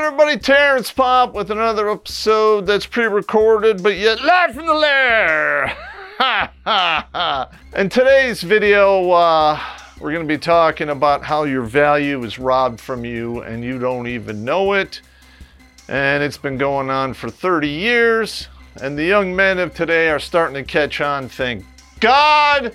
everybody, Terrence Pop with another episode that's pre-recorded, but yet live from the lair. Ha ha ha. In today's video, we're going to be talking about how your value is robbed from you and you don't even know it. And it's been going on for 30 years. And the young men of today are starting to catch on, thank God.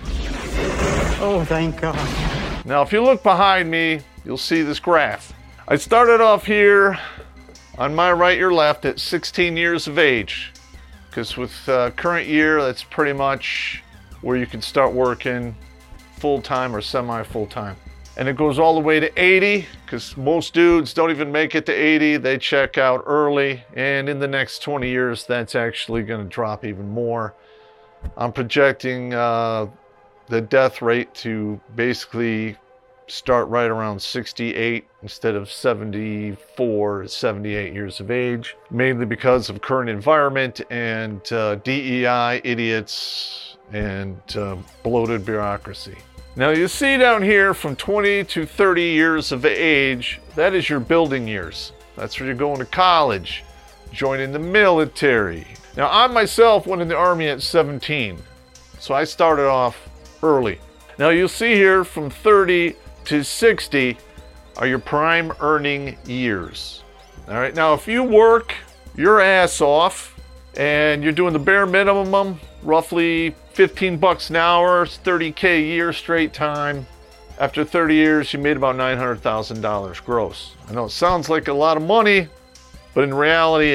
Oh, thank God. Now, if you look behind me, you'll see this graph. I started off here on my right, your left, at 16 years of age. Because with current year, that's pretty much where you can start working full-time or semi-full-time. And it goes all the way to 80, because most dudes don't even make it to 80. They check out early. And in the next 20 years, that's actually going to drop even more. I'm projecting the death rate to basically start right around 68 instead of 74, 78 years of age, mainly because of current environment and DEI idiots and bloated bureaucracy. Now you see down here from 20 to 30 years of age, that is your building years. That's where you're going to college, joining the military. Now I myself went in the Army at 17, so I started off early. Now you'll see here from 30 to 60 are your prime earning years. All right, now if you work your ass off and you're doing the bare minimum, roughly 15 bucks an hour, 30K a year straight time, after 30 years you made about $900,000 gross. I know it sounds like a lot of money, but in reality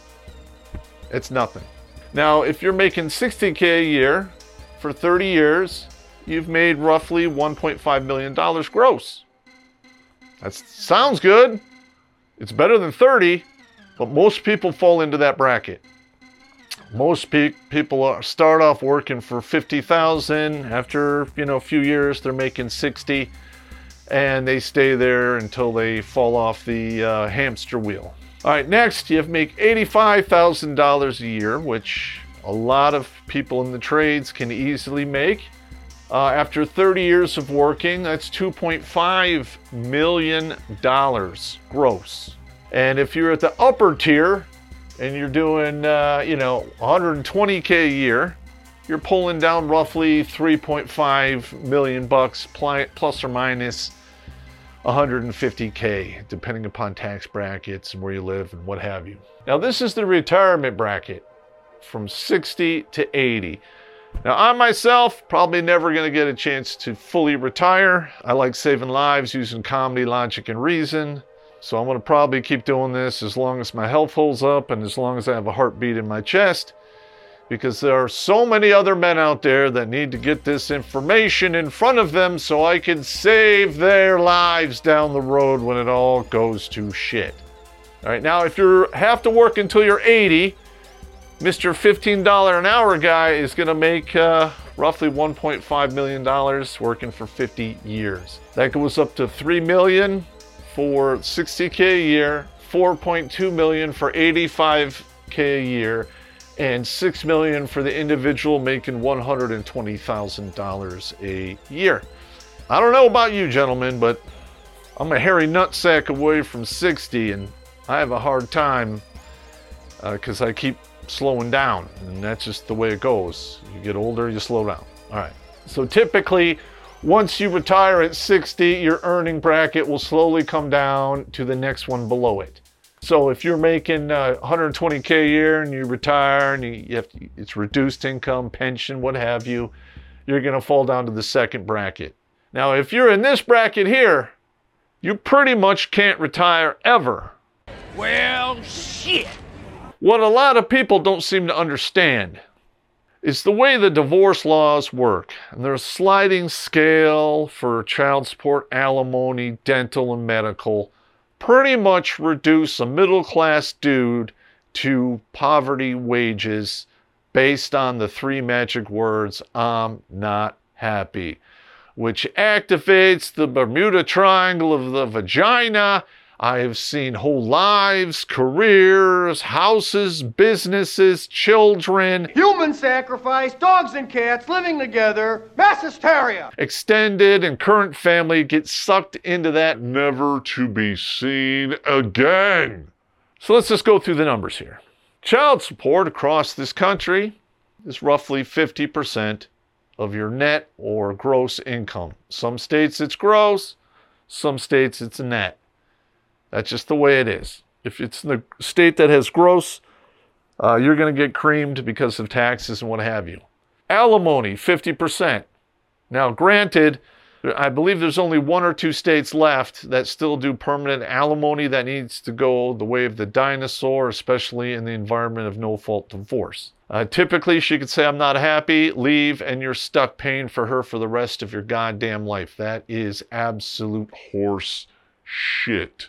it's nothing. Now if you're making 60K a year for 30 years, you've made roughly $1.5 million gross. That sounds good. It's better than 30, but most people fall into that bracket. Most people start off working for 50,000. After a few years, they're making 60, and they stay there until they fall off the hamster wheel. All right, next you make $85,000 a year, which a lot of people in the trades can easily make. After 30 years of working, that's $2.5 million gross. And if you're at the upper tier and you're doing, 120K a year, you're pulling down roughly $3.5 million bucks plus or minus 150K, depending upon tax brackets and where you live and what have you. Now, this is the retirement bracket from 60 to 80. Now, I myself, probably never going to get a chance to fully retire. I like saving lives using comedy, logic, and reason. So I'm going to probably keep doing this as long as my health holds up and as long as I have a heartbeat in my chest. Because there are so many other men out there that need to get this information in front of them so I can save their lives down the road when it all goes to shit. All right, now if you have to work until you're 80, Mr. $15 an hour guy is going to make roughly $1.5 million working for 50 years. That goes up to $3 million for 60K a year, $4.2 million for 85K a year, and $6 million for the individual making $120,000 a year. I don't know about you gentlemen, but I'm a hairy nutsack away from 60, and I have a hard time because I keep slowing down, and that's just the way it goes. You get older, you slow down. All right, so typically once you retire at 60, your earning bracket will slowly come down to the next one below it. So if you're making 120K a year and you retire and it's reduced income, pension, what have you, you're going to fall down to the second bracket. Now if you're in this bracket here, you pretty much can't retire ever. Well, shit. What a lot of people don't seem to understand is the way the divorce laws work. And there's a sliding scale for child support, alimony, dental, and medical. Pretty much reduce a middle-class dude to poverty wages based on the three magic words, I'm not happy, which activates the Bermuda Triangle of the vagina. I have seen whole lives, careers, houses, businesses, children, Human sacrifice, dogs and cats living together, mass hysteria. extended and current family get sucked into that never to be seen again. So let's just go through the numbers here. Child support across this country is roughly 50% of your net or gross income. Some states it's gross, some states it's net. That's just the way it is. If it's in the state that has gross, you're going to get creamed because of taxes and what have you. Alimony, 50%. Now, granted, I believe there's only 1 or 2 states left that still do permanent alimony. That needs to go the way of the dinosaur, especially in the environment of no-fault divorce. Typically, she could say, I'm not happy, leave, and you're stuck paying for her for the rest of your goddamn life. That is absolute horse shit.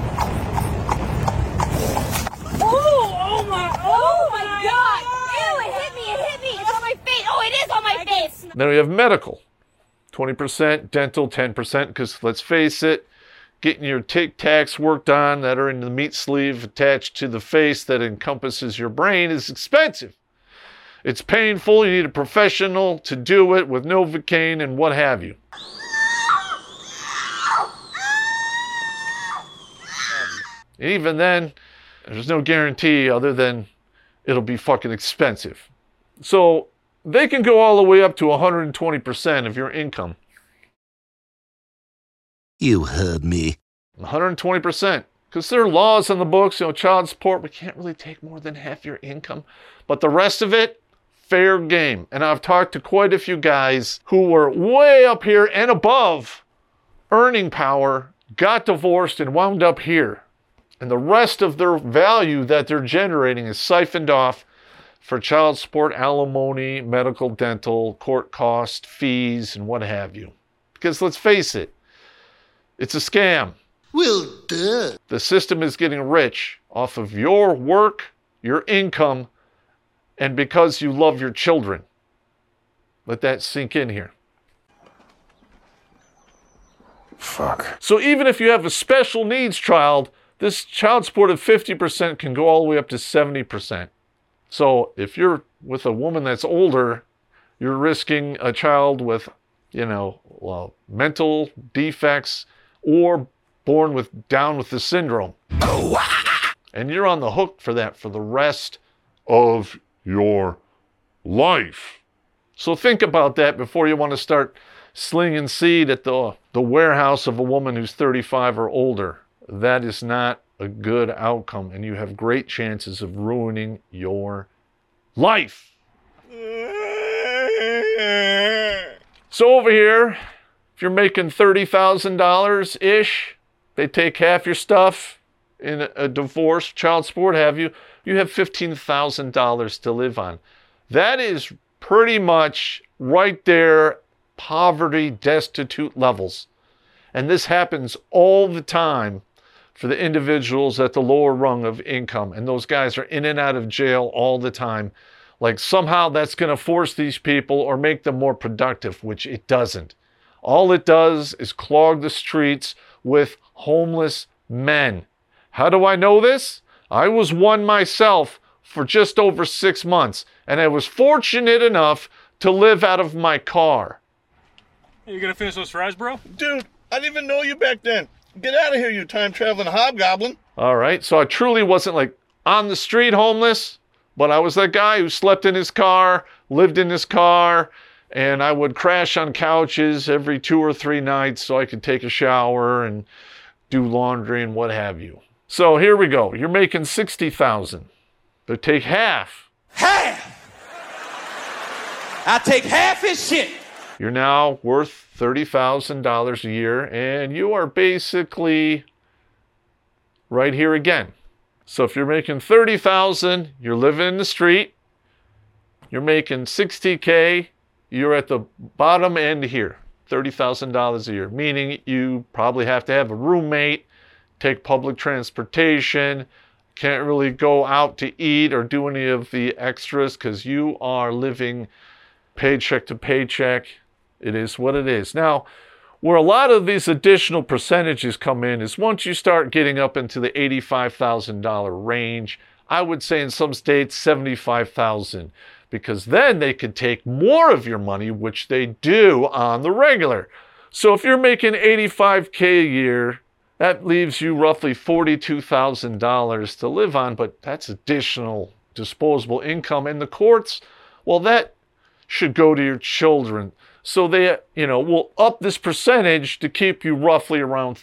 Oh my God! Ew, it hit me, it's on my face. Oh, it is on my face. Then we have medical, 20%, dental, 10%, because let's face it, getting your Tic Tacs worked on that are in the meat sleeve attached to the face that encompasses your brain is expensive. It's painful, you need a professional to do it with Novocaine and what have you. And even then, there's no guarantee other than it'll be fucking expensive. So they can go all the way up to 120% of your income. You heard me. 120%. Because there are laws on the books, child support, we can't really take more than half your income. But the rest of it, fair game. And I've talked to quite a few guys who were way up here and above earning power, got divorced, and wound up here. And the rest of their value that they're generating is siphoned off for child support, alimony, medical, dental, court cost, fees, and what have you. Because let's face it, it's a scam. Well, duh. The system is getting rich off of your work, your income, and because you love your children. Let that sink in here. Fuck. So even if you have a special needs child, this child support of 50% can go all the way up to 70%. So if you're with a woman that's older, you're risking a child with, mental defects or born down with the syndrome. And you're on the hook for that for the rest of your life. So think about that before you want to start slinging seed at the warehouse of a woman who's 35 or older. That is not a good outcome, and you have great chances of ruining your life. So over here, if you're making $30,000-ish, they take half your stuff in a divorce, child support, you have $15,000 to live on. That is pretty much right there, poverty, destitute levels. And this happens all the time for the individuals at the lower rung of income. And those guys are in and out of jail all the time. Like somehow that's going to force these people or make them more productive, which it doesn't. All it does is clog the streets with homeless men. How do I know this? I was one myself for just over 6 months, and I was fortunate enough to live out of my car. You gonna finish those fries, bro? Dude, I didn't even know you back then. Get out of here, you time-traveling hobgoblin. All right, so I truly wasn't like on the street homeless, but I was that guy who slept in his car, lived in his car, and I would crash on couches every 2 or 3 nights so I could take a shower and do laundry and what have you. So here we go. You're making $60,000. But take half. Half! I take half his shit. You're now worth $30,000 a year, and you are basically right here again. So if you're making $30,000, you're living in the street. You're making $60K, you're at the bottom end here, $30,000 a year, meaning you probably have to have a roommate, take public transportation, can't really go out to eat or do any of the extras because you are living paycheck to paycheck. It is what it is. Now, Where a lot of these additional percentages come in is once you start getting up into the $85,000 range. I would say in some states $75,000, because then they could take more of your money, which they do on the regular. So if you're making $85K a year, that leaves you roughly $42,000 to live on, but that's additional disposable income. In the courts, well, that should go to your children. So they, will up this percentage to keep you roughly around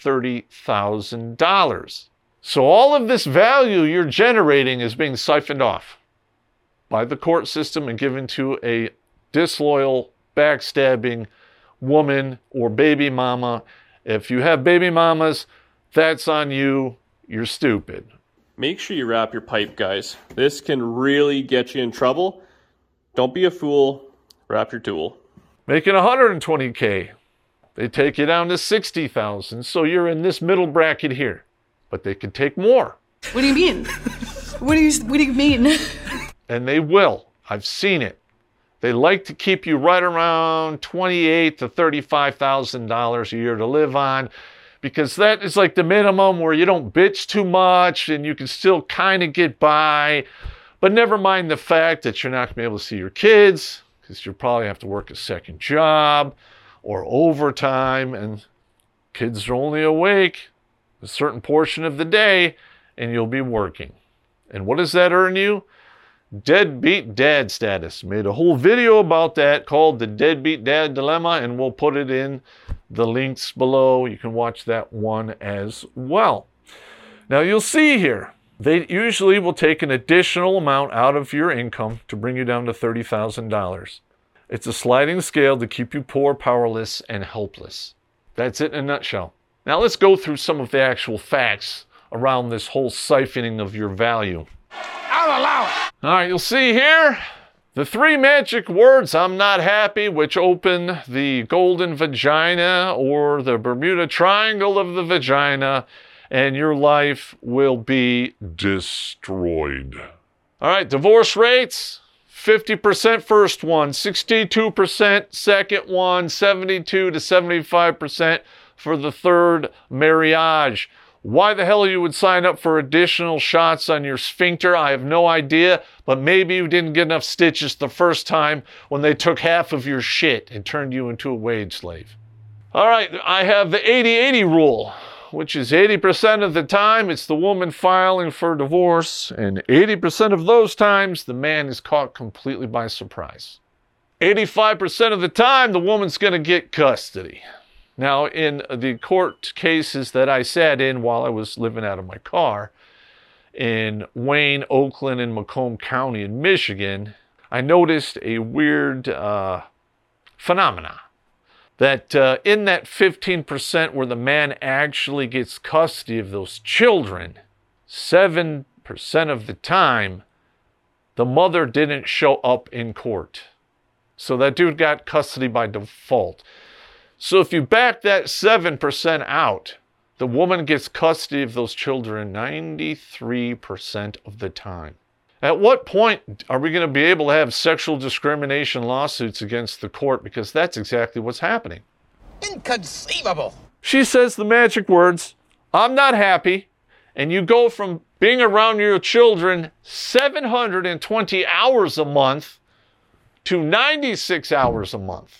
$30,000. So all of this value you're generating is being siphoned off by the court system and given to a disloyal, backstabbing woman or baby mama. If you have baby mamas, that's on you. You're stupid. Make sure you wrap your pipe, guys. This can really get you in trouble. Don't be a fool. Wrap your tool. Making $120K, they take you down to $60,000. So you're in this middle bracket here, but they can take more. What do you mean? What do you mean? And they will. I've seen it. They like to keep you right around $28,000 to $35,000 a year to live on, because that is like the minimum where you don't bitch too much and you can still kind of get by. But never mind the fact that you're not going to be able to see your kids, because you'll probably have to work a second job or overtime, and kids are only awake a certain portion of the day, and you'll be working. And what does that earn you? Deadbeat dad status. Made a whole video about that called The Deadbeat Dad Dilemma, and we'll put it in the links below. You can watch that one as well. Now you'll see here, they usually will take an additional amount out of your income to bring you down to $30,000. It's a sliding scale to keep you poor, powerless, and helpless. That's it in a nutshell. Now let's go through some of the actual facts around this whole siphoning of your value. I'll allow it. All right, you'll see here the 3 magic words, I'm not happy, which open the golden vagina or the Bermuda Triangle of the vagina, and your life will be destroyed. All right, divorce rates, 50% first one, 62% second one, 72 to 75% for the third marriage. Why the hell you would sign up for additional shots on your sphincter, I have no idea, but maybe you didn't get enough stitches the first time when they took half of your shit and turned you into a wage slave. All right, I have the 80-80 rule, which is 80% of the time it's the woman filing for divorce, and 80% of those times the man is caught completely by surprise. 85% of the time the woman's going to get custody. Now, in the court cases that I sat in while I was living out of my car in Wayne, Oakland, and Macomb County in Michigan, I noticed a weird phenomena. That in that 15% where the man actually gets custody of those children, 7% of the time, the mother didn't show up in court. So that dude got custody by default. So if you back that 7% out, the woman gets custody of those children 93% of the time. At what point are we going to be able to have sexual discrimination lawsuits against the court? Because that's exactly what's happening. Inconceivable. She says the magic words, I'm not happy, and you go from being around your children 720 hours a month to 96 hours a month.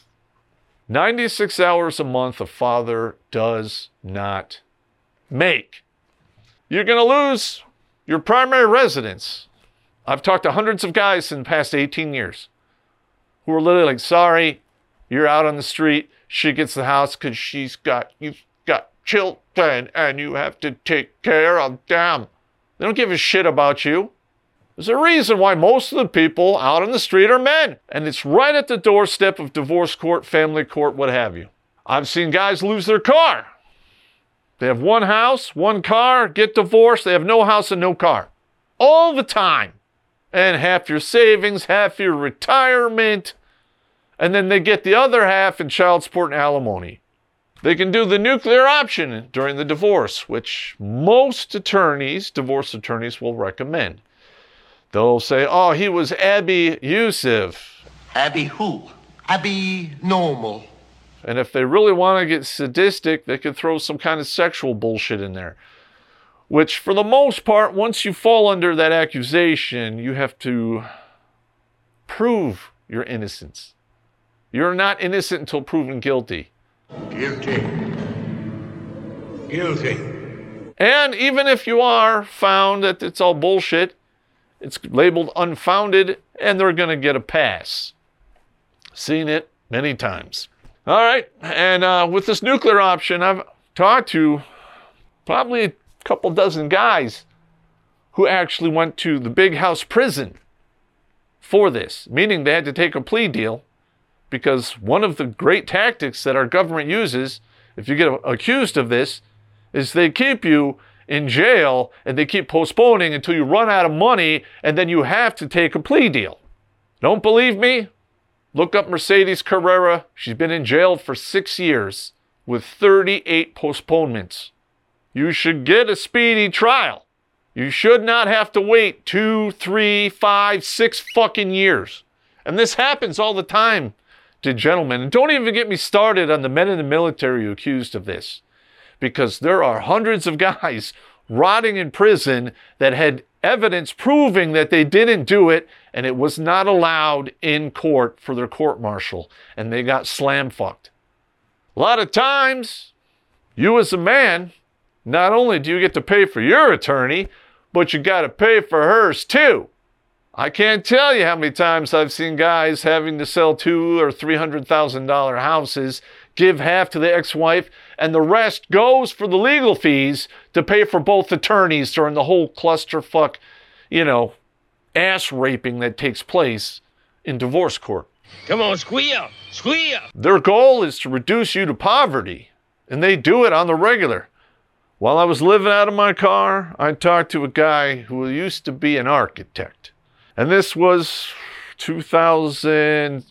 96 hours a month a father does not make. You're going to lose your primary residence. I've talked to hundreds of guys in the past 18 years who are literally like, sorry, you're out on the street. She gets the house because you've got children and you have to take care of them. They don't give a shit about you. There's a reason why most of the people out on the street are men. And it's right at the doorstep of divorce court, family court, what have you. I've seen guys lose their car. They have one house, one car, get divorced. They have no house and no car. All the time. And half your savings, half your retirement. And then they get the other half in child support and alimony. They can do the nuclear option during the divorce, which most attorneys, divorce attorneys, will recommend. They'll say, oh, he was abusive. Abby who? Abby normal. And if they really want to get sadistic, they could throw some kind of sexual bullshit in there. Which, for the most part, once you fall under that accusation, you have to prove your innocence. You're not innocent until proven guilty. Guilty. Guilty. And even if you are found that it's all bullshit, it's labeled unfounded, and they're going to get a pass. Seen it many times. All right, and with this nuclear option, I've talked to probably a couple dozen guys who actually went to the big house prison for this, meaning they had to take a plea deal, because one of the great tactics that our government uses, if you get accused of this, is they keep you in jail and they keep postponing until you run out of money, and then you have to take a plea deal. Don't believe me? Look up Mercedes Carrera. She's been in jail for 6 years with 38 postponements. You should get a speedy trial. You should not have to wait 2, 3, 5, 6 fucking years. And this happens all the time to gentlemen. And don't even get me started on the men in the military accused of this, because there are hundreds of guys rotting in prison that had evidence proving that they didn't do it, and it was not allowed in court for their court-martial, and they got slam-fucked. A lot of times, you as a man, not only do you get to pay for your attorney, but you got to pay for hers too. I can't tell you how many times I've seen guys having to sell $200,000 or $300,000 houses, give half to the ex-wife, and the rest goes for the legal fees to pay for both attorneys during the whole clusterfuck, ass raping that takes place in divorce court. Come on, squeal! Squeal! Their goal is to reduce you to poverty, and they do it on the regular. While I was living out of my car, I talked to a guy who used to be an architect. And this was 2006,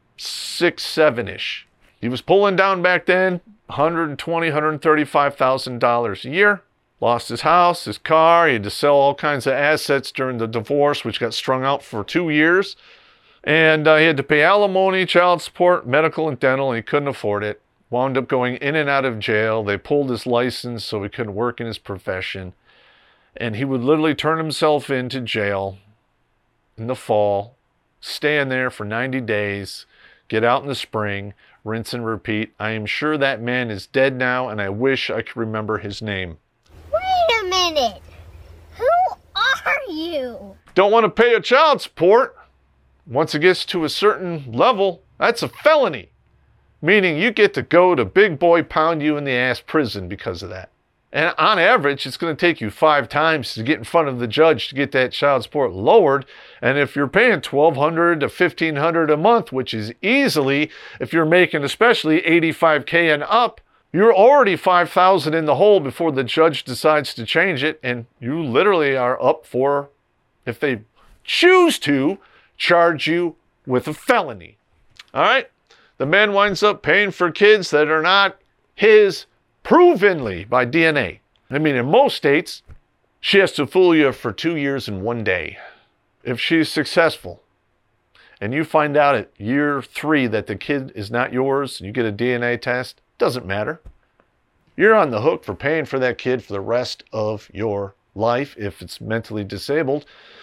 7-ish. He was pulling down back then $120,000, $135,000 a year. Lost his house, his car. He had to sell all kinds of assets during the divorce, which got strung out for 2 years. And he had to pay alimony, child support, medical and dental, and he couldn't afford it. Wound up going in and out of jail. They pulled his license so he couldn't work in his profession. And he would literally turn himself into jail in the fall, stay in there for 90 days, get out in the spring, rinse and repeat. I am sure that man is dead now, and I wish I could remember his name. Wait a minute. Who are you? Don't want to pay a child support. Once it gets to a certain level, that's a felony. Meaning you get to go to big boy pound you in the ass prison because of that. And on average, it's going to take you 5 times to get in front of the judge to get that child support lowered. And if you're paying $1,200 to $1,500 a month, which is easily, if you're making especially $85K and up, you're already $5,000 in the hole before the judge decides to change it. And you literally are up for, if they choose to, charge you with a felony. All right? The man winds up paying for kids that are not his, provenly by DNA. I mean, in most states, she has to fool you for 2 years and 1 day. If she's successful, and you find out at year 3 that the kid is not yours, you get a DNA test, doesn't matter. You're on the hook for paying for that kid for the rest of your life if it's mentally disabled,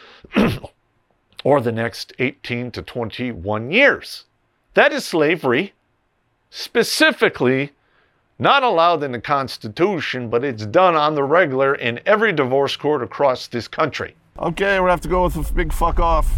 or the next 18 to 21 years. That is slavery, specifically not allowed in the Constitution, but it's done on the regular in every divorce court across this country. Okay, we're going to have to go with a big fuck off.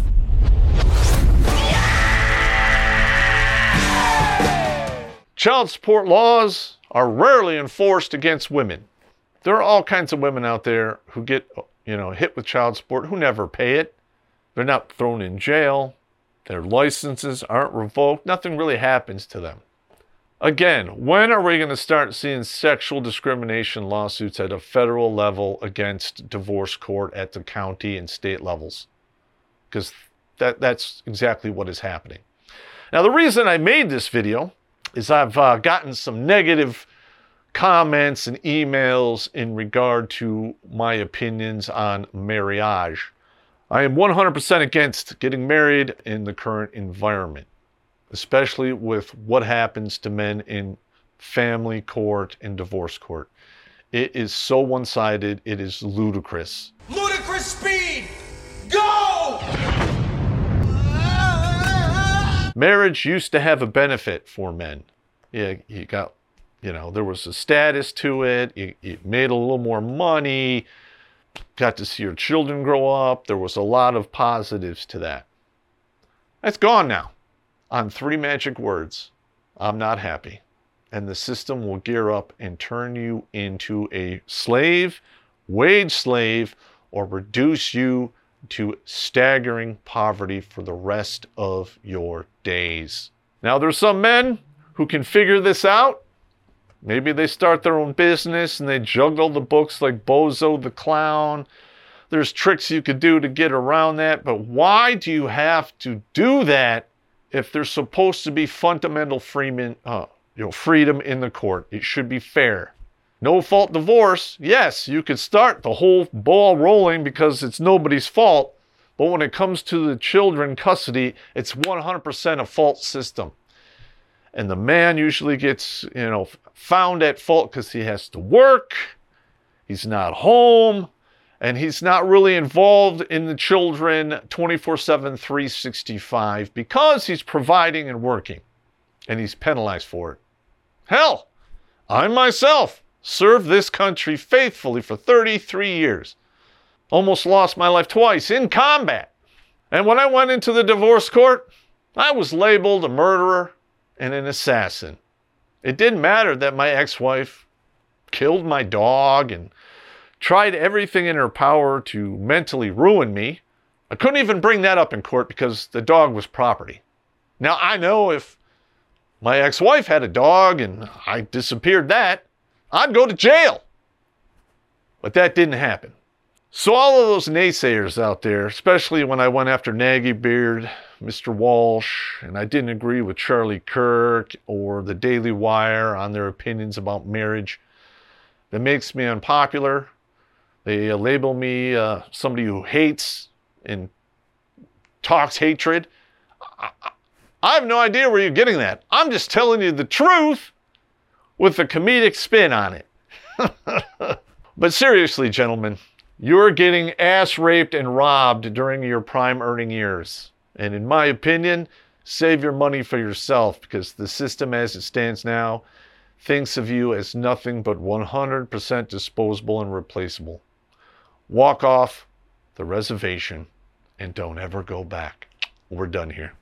Child support laws are rarely enforced against women. There are all kinds of women out there who get, hit with child support who never pay it. They're not thrown in jail. Their licenses aren't revoked. Nothing really happens to them. Again, when are we going to start seeing sexual discrimination lawsuits at a federal level against divorce court at the county and state levels? Because that's exactly what is happening. Now, the reason I made this video is I've gotten some negative comments and emails in regard to my opinions on marriage. I am 100% against getting married in the current environment. especially with what happens to men in family court and divorce court. It is so one-sided, it is ludicrous. Ludicrous speed! Go! Marriage used to have a benefit for men. Yeah, you got, there was a status to it. You made a little more money. Got to see your children grow up. There was a lot of positives to that. That's gone now. On 3 magic words, I'm not happy. And the system will gear up and turn you into a slave, wage slave, or reduce you to staggering poverty for the rest of your days. Now, there's some men who can figure this out. Maybe they start their own business and they juggle the books like Bozo the Clown. There's tricks you could do to get around that, but why do you have to do that if there's supposed to be fundamental freedom in the court? It should be fair. No fault divorce, yes, you could start the whole ball rolling because it's nobody's fault, but when it comes to the children custody, it's 100% a fault system. And the man usually gets, found at fault because he has to work, he's not home, and he's not really involved in the children 24/7, 365 because he's providing and working, and he's penalized for it. Hell, I myself served this country faithfully for 33 years. Almost lost my life twice in combat. And when I went into the divorce court, I was labeled a murderer and an assassin. It didn't matter that my ex-wife killed my dog and tried everything in her power to mentally ruin me. I couldn't even bring that up in court because the dog was property. Now, I know if my ex-wife had a dog and I disappeared that, I'd go to jail. But that didn't happen. So all of those naysayers out there, especially when I went after Nagy Beard, Mr. Walsh, and I didn't agree with Charlie Kirk or the Daily Wire on their opinions about marriage, that makes me unpopular. They label me somebody who hates and talks hatred. I have no idea where you're getting that. I'm just telling you the truth with a comedic spin on it. But seriously, gentlemen, you're getting ass raped and robbed during your prime earning years. And in my opinion, save your money for yourself because the system as it stands now thinks of you as nothing but 100% disposable and replaceable. Walk off the reservation and don't ever go back. We're done here.